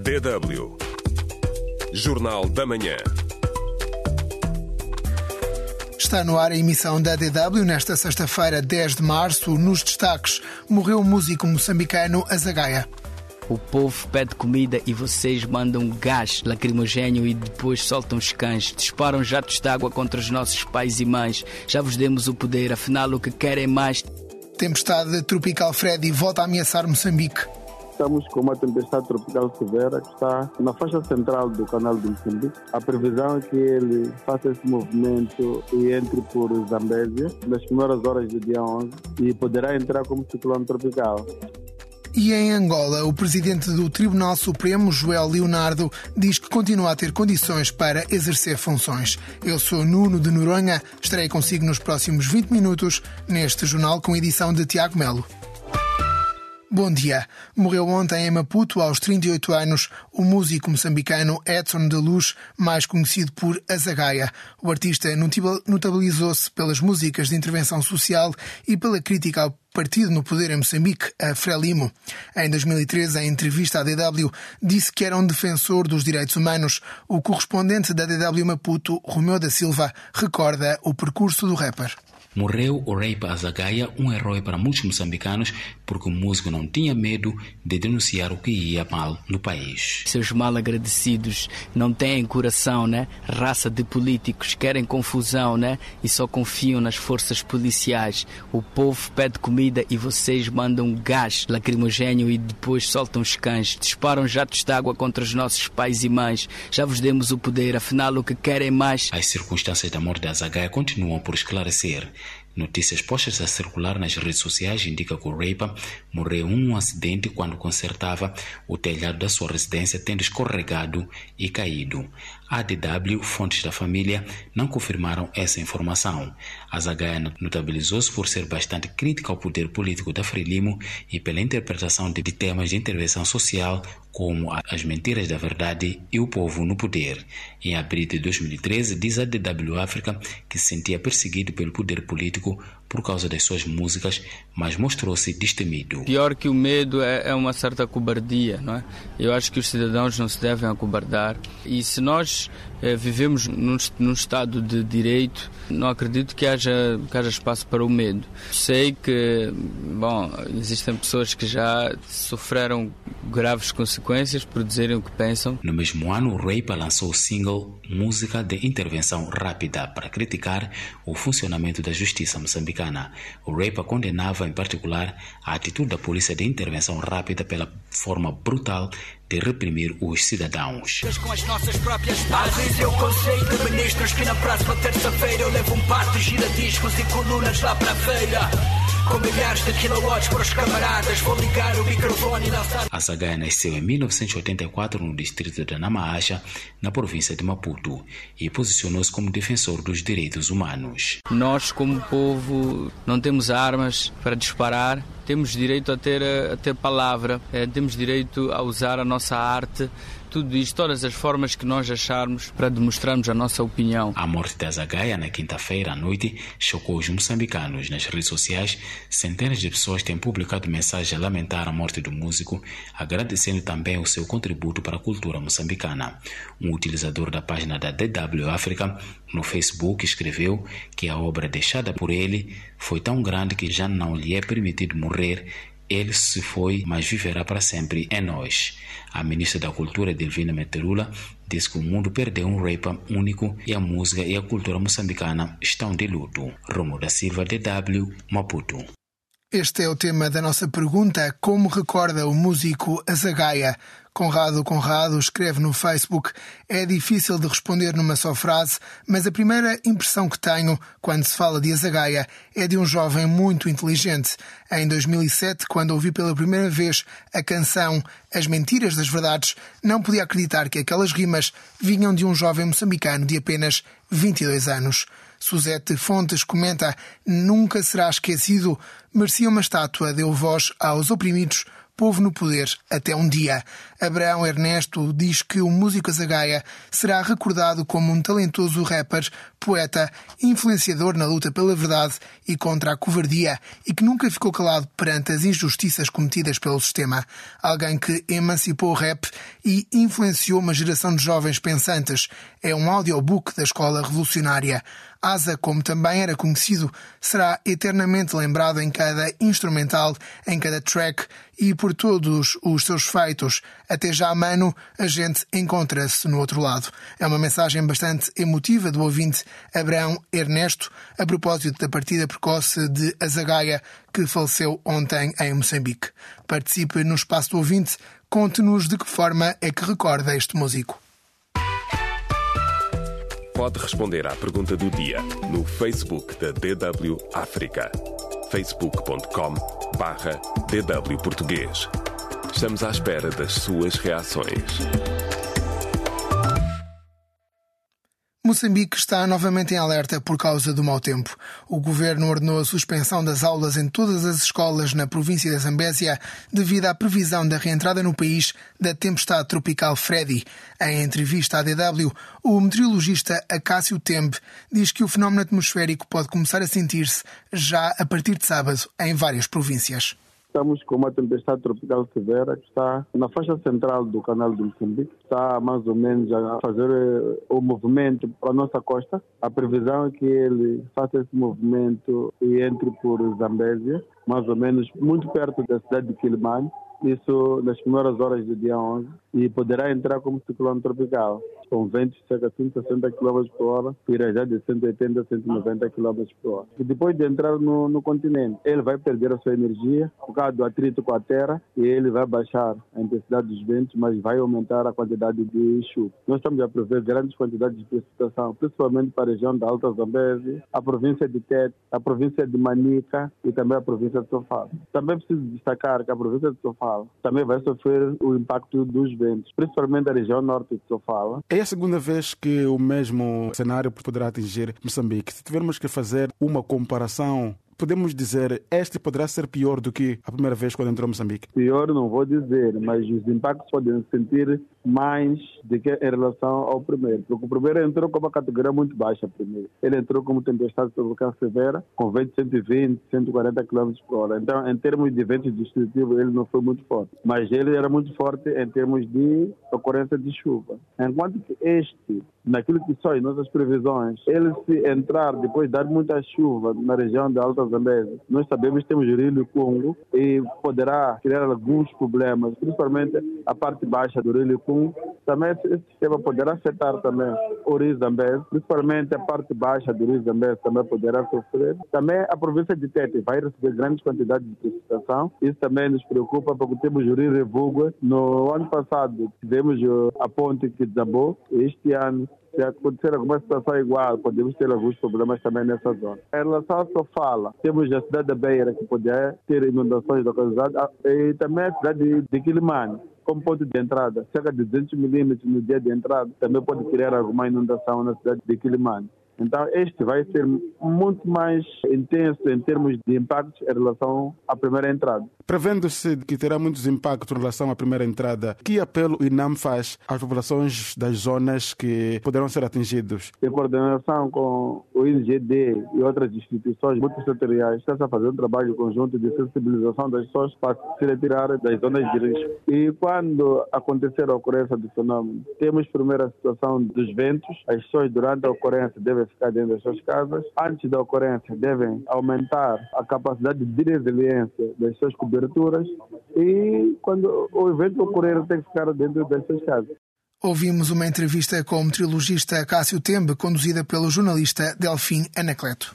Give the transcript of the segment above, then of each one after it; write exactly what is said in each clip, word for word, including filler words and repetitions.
D W. Jornal da Manhã. Está no ar a emissão da D W nesta sexta-feira, dez de março. Nos destaques, morreu o músico moçambicano Azagaia. O povo pede comida e vocês mandam gás lacrimogéneo e depois soltam os cães. Disparam jatos de água contra os nossos pais e mães. Já vos demos o poder, afinal o que querem mais. Tempestade tropical Freddy volta a ameaçar Moçambique. Estamos com uma tempestade tropical severa que está na faixa central do canal de Moçambique. A previsão é que ele faça esse movimento e entre por Zambésia nas primeiras horas do dia onze e poderá entrar como ciclone tropical. E em Angola, o presidente do Tribunal Supremo, Joel Leonardo, diz que continua a ter condições para exercer funções. Eu sou Nuno de Noronha, estarei consigo nos próximos vinte minutos neste jornal com edição de Tiago Melo. Bom dia. Morreu ontem em Maputo, aos trinta e oito anos, o músico moçambicano Edson da Luz, mais conhecido por Azagaia. O artista notabilizou-se pelas músicas de intervenção social e pela crítica ao partido no poder em Moçambique, a Frelimo. Em dois mil e treze, em entrevista à D W, disse que era um defensor dos direitos humanos. O correspondente da D W Maputo, Romeu da Silva, recorda o percurso do rapper. Morreu o rapper Azagaia, um herói para muitos moçambicanos, porque o músico não tinha medo de denunciar o que ia mal no país. Seus mal-agradecidos não têm coração, né? Raça de políticos, querem confusão, né? E só confiam nas forças policiais. O povo pede comida e vocês mandam gás lacrimogéneo e depois soltam os cães. Disparam jatos de água contra os nossos pais e mães. Já vos demos o poder, afinal o que querem mais. As circunstâncias da morte de Azagaia continuam por esclarecer. Notícias postas a circular nas redes sociais indicam que o rapper morreu em um acidente quando consertava o telhado da sua residência, tendo escorregado e caído. A D W, fontes da família, não confirmaram essa informação. Azagaia notabilizou-se por ser bastante crítica ao poder político da Frelimo e pela interpretação de temas de intervenção social como as mentiras da verdade e o povo no poder. Em abril de dois mil e treze, diz a D W África que se sentia perseguido pelo poder político por causa das suas músicas, mas mostrou-se destemido. Pior que o medo é, é uma certa cobardia, não é? Eu acho que os cidadãos não se devem acobardar. E se nós eh, vivemos num, num estado de direito, não acredito que haja, que haja espaço para o medo. Sei que, bom, existem pessoas que já sofreram graves consequências por dizerem o que pensam. No mesmo ano, o rapper lançou o single Música de Intervenção Rápida para criticar o funcionamento da justiça moçambicana. O rapper condenava, em particular, a atitude da polícia de intervenção rápida pela forma brutal de reprimir os cidadãos. Com as nossas próprias bases, eu conselho de ministros que na próxima terça-feira eu levo um par de giradiscos e colunas lá para a feira. Com milhares de kilowatts para os camaradas, vou ligar o microfone e lançar... Azagaia nasceu em mil novecentos e oitenta e quatro no distrito de Namaacha, na província de Maputo, e posicionou-se como defensor dos direitos humanos. Nós, como povo, não temos armas para disparar, temos direito a ter, a ter palavra, temos direito a usar a nossa arte, tudo isto, todas as formas que nós acharmos para demonstrarmos a nossa opinião. A morte de Azagaia na quinta-feira à noite chocou os moçambicanos. Nas redes sociais, centenas de pessoas têm publicado mensagens a lamentar a morte do músico, agradecendo também o seu contributo para a cultura moçambicana. Um utilizador da página da D W África no Facebook escreveu que a obra deixada por ele foi tão grande que já não lhe é permitido morrer. Ele se foi, mas viverá para sempre em nós. A ministra da Cultura, Delvina Meterula, diz que o mundo perdeu um rapper único e a música e a cultura moçambicana estão de luto. Romeu da Silva, D W, Maputo. Este é o tema da nossa pergunta. Como recorda o músico Azagaia? Conrado Conrado escreve no Facebook: é difícil de responder numa só frase, mas a primeira impressão que tenho quando se fala de Azagaia é de um jovem muito inteligente. Em dois mil e sete, quando ouvi pela primeira vez a canção As Mentiras das Verdades, não podia acreditar que aquelas rimas vinham de um jovem moçambicano de apenas vinte e dois anos. Suzete Fontes comenta: nunca será esquecido, merecia uma estátua, deu voz aos oprimidos, povo no poder até um dia. Abraão Ernesto diz que o músico Azagaia será recordado como um talentoso rapper, poeta, influenciador na luta pela verdade e contra a covardia e que nunca ficou calado perante as injustiças cometidas pelo sistema. Alguém que emancipou o rap e influenciou uma geração de jovens pensantes. É um audiobook da Escola Revolucionária. Asa, como também era conhecido, será eternamente lembrado em cada instrumental, em cada track e por todos os seus feitos. Até já, mano, a gente encontra-se no outro lado. É uma mensagem bastante emotiva do ouvinte Abraão Ernesto, a propósito da partida precoce de Azagaia, que faleceu ontem em Moçambique. Participe no Espaço do Ouvinte. Conte-nos de que forma é que recorda este músico. Pode responder à pergunta do dia no Facebook da D W África. facebook ponto com barra D W Português. Estamos à espera das suas reações. Moçambique está novamente em alerta por causa do mau tempo. O governo ordenou a suspensão das aulas em todas as escolas na província da Zambésia devido à previsão da reentrada no país da tempestade tropical Freddy. Em entrevista à D W, o meteorologista Acácio Tembe diz que o fenómeno atmosférico pode começar a sentir-se já a partir de sábado em várias províncias. Estamos com uma tempestade tropical severa que está na faixa central do canal de Moçambique. Está mais ou menos a fazer o movimento para a nossa costa. A previsão é que ele faça esse movimento e entre por Zambésia, mais ou menos muito perto da cidade de Quilimane. Isso nas primeiras horas do dia onze, e poderá entrar como ciclone tropical, com ventos de cerca de cento e sessenta quilômetros por hora, já de cento e oitenta a cento e noventa quilômetros por hora. E depois de entrar no, no continente, ele vai perder a sua energia por causa do atrito com a terra e ele vai baixar a intensidade dos ventos, mas vai aumentar a quantidade de chuva. Nós estamos a prever grandes quantidades de precipitação, principalmente para a região da Alta Zambésia, a província de Tete, a província de Manica e também a província de Sofala. Também preciso destacar que a província de Sofala também vai sofrer o impacto dos ventos, principalmente a região norte de Sofala. É a segunda vez que o mesmo cenário poderá atingir Moçambique. Se tivermos que fazer uma comparação, podemos dizer este poderá ser pior do que a primeira vez quando entrou Moçambique? Pior não vou dizer, mas os impactos podem se sentir mais do que em relação ao primeiro. Porque o primeiro entrou com uma categoria muito baixa primeiro. Ele entrou como tempestade tropical severa, com vento de cento e vinte, cento e quarenta quilômetros por hora. Então, em termos de ventos destrutivos, ele não foi muito forte. Mas ele era muito forte em termos de ocorrência de chuva. Enquanto que este, naquilo que são as nossas previsões, ele se entrar depois de dar muita chuva na região da Alta Zambésia, nós sabemos que temos o Rio Congo e poderá criar alguns problemas, principalmente a parte baixa do Rio Congo. Também esse sistema poderá afetar também o Rio Zambésia, principalmente a parte baixa do Rio Zambésia também poderá sofrer. Também a província de Tete vai receber grandes quantidades de precipitação. Isso também nos preocupa porque temos o Rio Revuga. No ano passado tivemos a ponte que desabou. Este ano, se acontecer alguma situação igual, podemos ter alguns problemas também nessa zona. Em relação a Sofala, temos a cidade da Beira, que poderá ter inundações localizadas, e também a cidade de, de Quilimane, como ponto de entrada. Cerca de duzentos milímetros no dia de entrada também pode criar alguma inundação na cidade de Quilimane. Então, este vai ser muito mais intenso em termos de impactos em relação à primeira entrada. Prevendo-se que terá muitos impactos em relação à primeira entrada, que apelo o INAM faz às populações das zonas que poderão ser atingidas? Em coordenação com o I N G D e outras instituições multissetoriais, está a fazer um trabalho conjunto de sensibilização das pessoas para se retirar das zonas de risco. E quando acontecer a ocorrência do fenômeno, temos primeiro a situação dos ventos. As pessoas durante a ocorrência devem ficar dentro das suas casas. Antes da ocorrência, devem aumentar a capacidade de resiliência das suas coberturas e quando o evento ocorrer, tem que ficar dentro das suas casas. Ouvimos uma entrevista com o meteorologista Acácio Tembe, conduzida pelo jornalista Delfim Anacleto.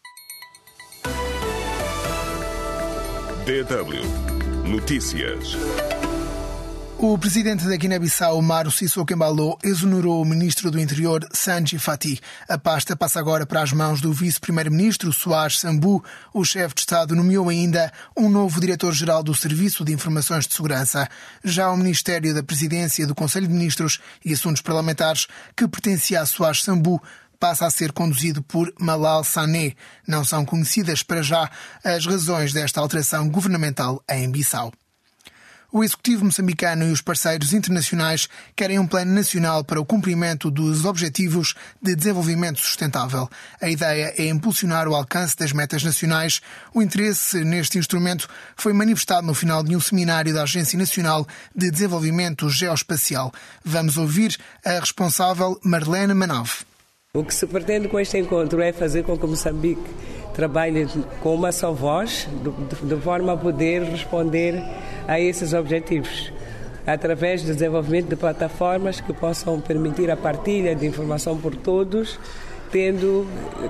D W Notícias. O presidente da Guiné-Bissau, Umaro Sissoko Embalo, exonerou o ministro do Interior, Sanji Fati. A pasta passa agora para as mãos do vice-primeiro-ministro, Soares Sambu. O chefe de Estado nomeou ainda um novo diretor-geral do Serviço de Informações de Segurança. Já o Ministério da Presidência do Conselho de Ministros e Assuntos Parlamentares, que pertencia a Soares Sambu, passa a ser conduzido por Malal Sané. Não são conhecidas para já as razões desta alteração governamental em Bissau. O Executivo moçambicano e os parceiros internacionais querem um plano nacional para o cumprimento dos Objetivos de Desenvolvimento Sustentável. A ideia é impulsionar o alcance das metas nacionais. O interesse neste instrumento foi manifestado no final de um seminário da Agência Nacional de Desenvolvimento Geoespacial. Vamos ouvir a responsável Marlene Manav. O que se pretende com este encontro é fazer com que Moçambique trabalhe com uma só voz, de, de forma a poder responder a esses objetivos, através do desenvolvimento de plataformas que possam permitir a partilha de informação por todos, tendo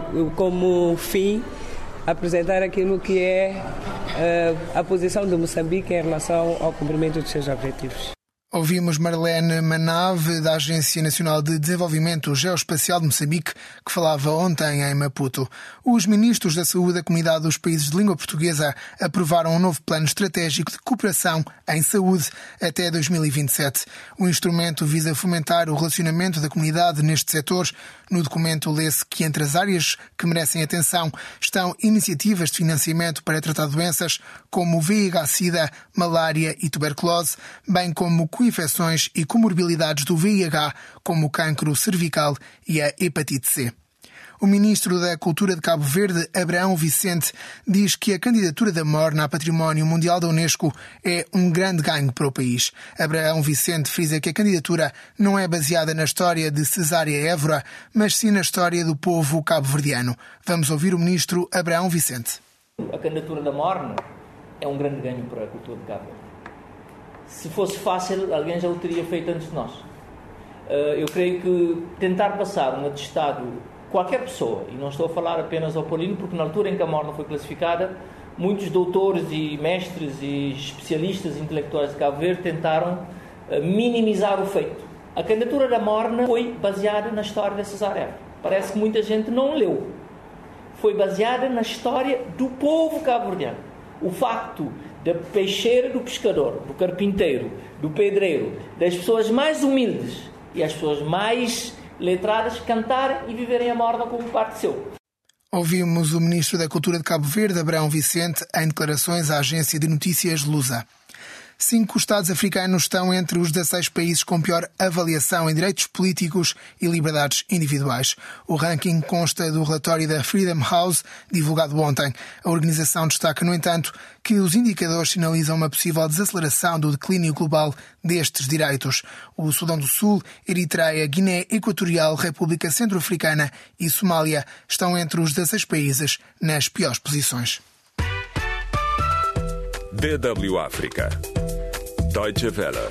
como fim apresentar aquilo que é uh, a posição de Moçambique em relação ao cumprimento dos seus objetivos. Ouvimos Marlene Manav, da Agência Nacional de Desenvolvimento Geoespacial de Moçambique, que falava ontem em Maputo. Os ministros da Saúde da Comunidade dos Países de Língua Portuguesa aprovaram um novo plano estratégico de cooperação em saúde até dois mil e vinte e sete. O instrumento visa fomentar o relacionamento da comunidade neste setor. No documento lê-se que entre as áreas que merecem atenção estão iniciativas de financiamento para tratar doenças como o V I H-Sida, malária e tuberculose, bem como co-infecções e comorbilidades do V I H, como o cancro cervical e a hepatite C. O ministro da Cultura de Cabo Verde, Abraão Vicente, diz que a candidatura da Morna a Património Mundial da Unesco é um grande ganho para o país. Abraão Vicente frisa que a candidatura não é baseada na história de Cesária Évora, mas sim na história do povo cabo-verdiano. Vamos ouvir o ministro Abraão Vicente. A candidatura da Morna é um grande ganho para a cultura de Cabo Verde. Se fosse fácil, alguém já o teria feito antes de nós. Eu creio que tentar passar um atestado, qualquer pessoa, e não estou a falar apenas ao Paulino, porque na altura em que a Morna foi classificada, muitos doutores e mestres e especialistas intelectuais de Cabo Verde tentaram minimizar o feito. A candidatura da Morna foi baseada na história de Cesária Évora. Parece que muita gente não leu. Foi baseada na história do povo cabo-verdiano. O facto da peixeira do pescador, do carpinteiro, do pedreiro, das pessoas mais humildes e as pessoas mais letradas cantarem e viverem a Morna como parte seu. Ouvimos o ministro da Cultura de Cabo Verde, Abraão Vicente, em declarações à agência de notícias Lusa. Cinco Estados africanos estão entre os dezasseis países com pior avaliação em direitos políticos e liberdades individuais. O ranking consta do relatório da Freedom House, divulgado ontem. A organização destaca, no entanto, que os indicadores sinalizam uma possível desaceleração do declínio global destes direitos. O Sudão do Sul, Eritreia, Guiné Equatorial, República Centro-Africana e Somália estão entre os dezasseis países nas piores posições. D W África. Deutsche Welle.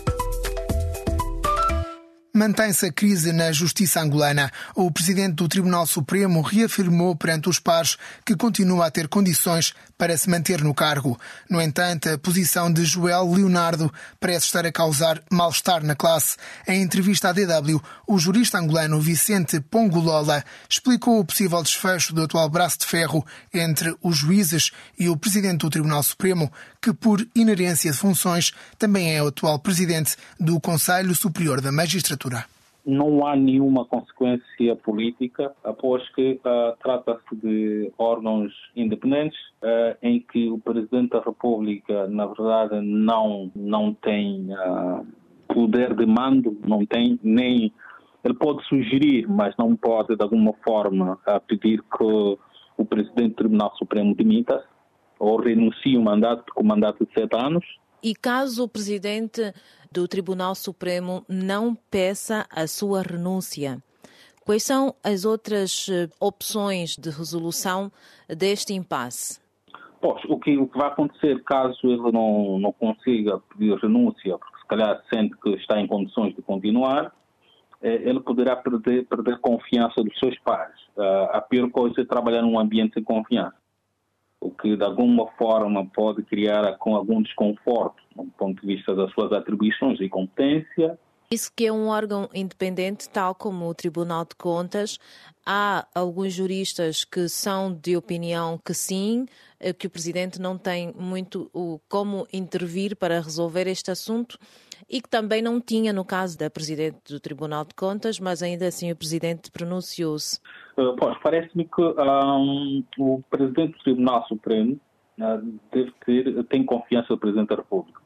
Mantém-se a crise na justiça angolana. O presidente do Tribunal Supremo reafirmou perante os pares que continua a ter condições para se manter no cargo. No entanto, a posição de Joel Leonardo parece estar a causar mal-estar na classe. Em entrevista à D W, o jurista angolano Vicente Pongulola explicou o possível desfecho do atual braço de ferro entre os juízes e o presidente do Tribunal Supremo, que por inerência de funções também é o atual presidente do Conselho Superior da Magistratura. Não há nenhuma consequência política, após que uh, trata-se de órgãos independentes, uh, em que o Presidente da República, na verdade, não, não tem uh, poder de mando, não tem nem... Ele pode sugerir, mas não pode, de alguma forma, uh, pedir que o Presidente do Tribunal Supremo dimita ou renuncie o mandato, porque o mandato é de sete anos. E caso o Presidente do Tribunal Supremo não peça a sua renúncia, quais são as outras opções de resolução deste impasse? Pois, o que, o que vai acontecer caso ele não, não consiga pedir renúncia, porque se calhar sente que está em condições de continuar, eh, ele poderá perder, perder confiança dos seus pares. Uh, a pior coisa é trabalhar num ambiente sem confiança, o que de alguma forma pode criar com algum desconforto do ponto de vista das suas atribuições e competência. Isso que é um órgão independente, tal como o Tribunal de Contas. Há alguns juristas que são de opinião que sim, que o Presidente não tem muito como intervir para resolver este assunto e que também não tinha no caso da Presidente do Tribunal de Contas, mas ainda assim o Presidente pronunciou-se. Uh, pois, parece-me que um, o Presidente do Tribunal Supremo uh, deve ter, tem confiança do Presidente da República.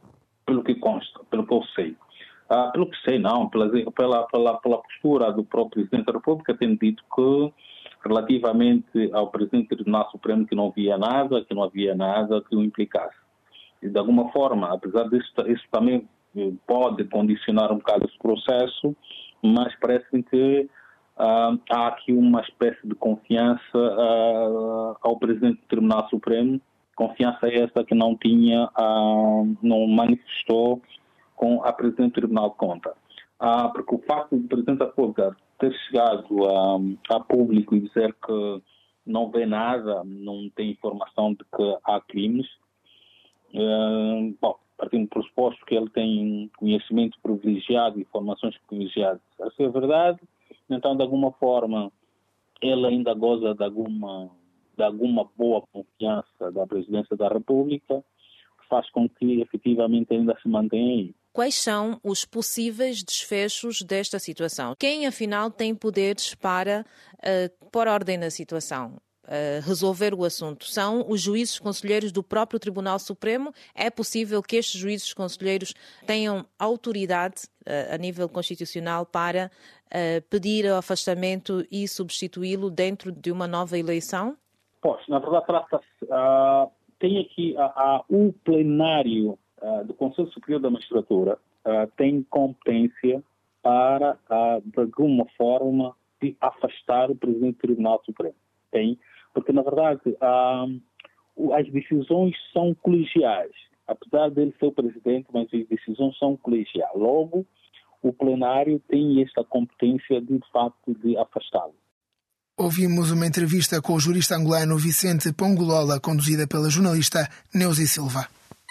pelo que consta, pelo que eu sei. Ah, pelo que sei, não, pela, pela, pela, pela postura do próprio Presidente da República, tem dito que, relativamente ao Presidente do Tribunal Supremo, que não havia nada, que não havia nada que o implicasse. E, de alguma forma, apesar disso, isso também pode condicionar um bocado esse processo, mas parece que ah, há aqui uma espécie de confiança ah, ao Presidente do Tribunal Supremo, confiança essa que não tinha, ah, não manifestou com a Presidente do Tribunal de Contas. Ah, porque o facto do Presidente da República ter chegado a, a público e dizer que não vê nada, não tem informação de que há crimes, eh, bom, partindo do pressuposto que ele tem conhecimento privilegiado, informações privilegiadas, essa é a verdade, então de alguma forma ele ainda goza de alguma, de alguma boa confiança da Presidência da República, que faz com que efetivamente ainda se mantenha aí. Quais são os possíveis desfechos desta situação? Quem, afinal, tem poderes para uh, pôr ordem na situação, uh, resolver o assunto? São os juízes conselheiros do próprio Tribunal Supremo? É possível que estes juízes conselheiros tenham autoridade uh, a nível constitucional para uh, pedir o afastamento e substituí-lo dentro de uma nova eleição? Pois, na verdade, trata-se... Uh, tem aqui uh, uh, o plenário Uh, do Conselho Superior da Magistratura uh, tem competência para, uh, de alguma forma, de afastar o Presidente do Tribunal Supremo. Tem, porque, na verdade, uh, as decisões são colegiais. Apesar dele ser o Presidente, mas as decisões são colegiais. Logo, o plenário tem esta competência, de, de facto, de afastá-lo. Ouvimos uma entrevista com o jurista angolano Vicente Pongolola, conduzida pela jornalista Neuzi Silva.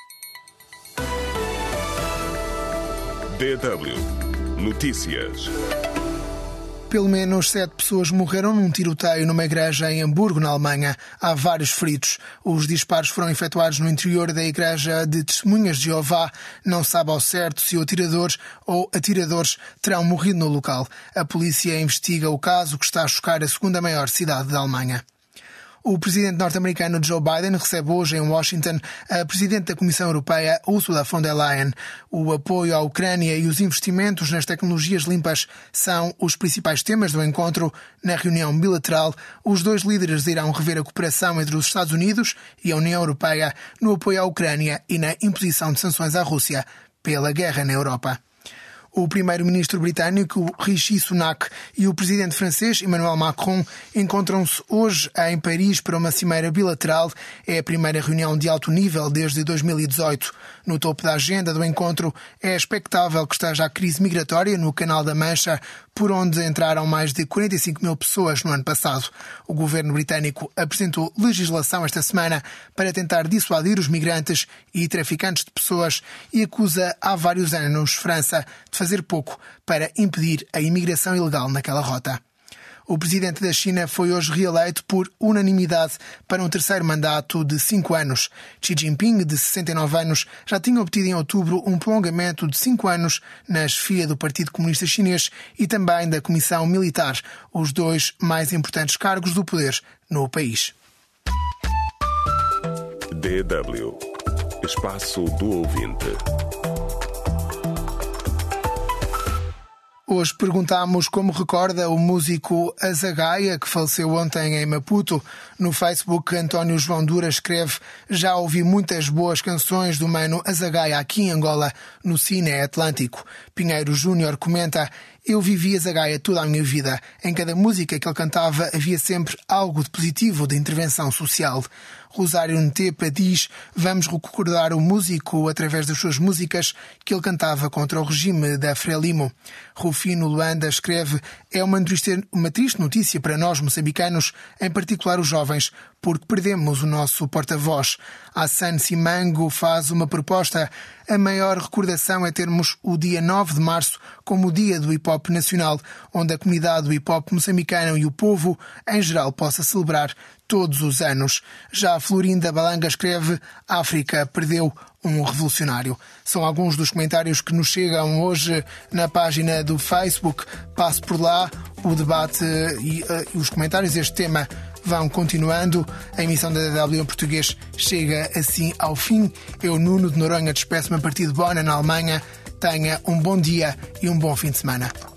D W Notícias. Pelo menos sete pessoas morreram num tiroteio numa igreja em Hamburgo, na Alemanha. Há vários feridos. Os disparos foram efetuados no interior da igreja de Testemunhas de Jeová. Não sabe ao certo se atiradores ou atiradores terão morrido no local. A polícia investiga o caso, que está a chocar a segunda maior cidade da Alemanha. O presidente norte-americano Joe Biden recebe hoje em Washington a presidente da Comissão Europeia, Ursula von der Leyen. O apoio à Ucrânia e os investimentos nas tecnologias limpas são os principais temas do encontro. Na reunião bilateral, os dois líderes irão rever a cooperação entre os Estados Unidos e a União Europeia no apoio à Ucrânia e na imposição de sanções à Rússia pela guerra na Europa. O primeiro-ministro britânico Rishi Sunak e o presidente francês Emmanuel Macron encontram-se hoje em Paris para uma cimeira bilateral. É a primeira reunião de alto nível desde dois mil e dezoito. No topo da agenda do encontro é expectável que esteja a crise migratória no Canal da Mancha, por onde entraram mais de quarenta e cinco mil pessoas no ano passado. O governo britânico apresentou legislação esta semana para tentar dissuadir os migrantes e traficantes de pessoas e acusa há vários anos França de fazer pouco para impedir a imigração ilegal naquela rota. O presidente da China foi hoje reeleito por unanimidade para um terceiro mandato de cinco anos. Xi Jinping, de sessenta e nove anos, já tinha obtido em outubro um prolongamento de cinco anos na chefia do Partido Comunista Chinês e também da Comissão Militar, os dois mais importantes cargos do poder no país. D W Espaço do Ouvinte. Hoje perguntámos como recorda o músico Azagaia, que faleceu ontem em Maputo. No Facebook, António João Dura escreve: já ouvi muitas boas canções do mano Azagaia aqui em Angola, no Cine Atlântico. Pinheiro Júnior comenta: eu vivi Azagaia toda a minha vida. Em cada música que ele cantava havia sempre algo de positivo, de intervenção social. Rosário Ntepa diz: vamos recordar o músico através das suas músicas que ele cantava contra o regime da Frelimo. Rufino Luanda escreve: é uma triste, uma triste notícia para nós moçambicanos, em particular os jovens, porque perdemos o nosso porta-voz. Hassan Simango faz uma proposta: a maior recordação é termos o dia nove de março como o dia do hip-hop nacional, onde a comunidade do hip-hop moçambicano e o povo, em geral, possa celebrar todos os anos. Já a Florinda Balanga escreve: a África perdeu um revolucionário. São alguns dos comentários que nos chegam hoje na página do Facebook. Passo por lá o debate e uh, os comentários. Este tema vão continuando. A emissão da D W em português chega assim ao fim. Eu, Nuno de Noronha, despeço-me a partir de Bonn, na Alemanha. Tenha um bom dia e um bom fim de semana.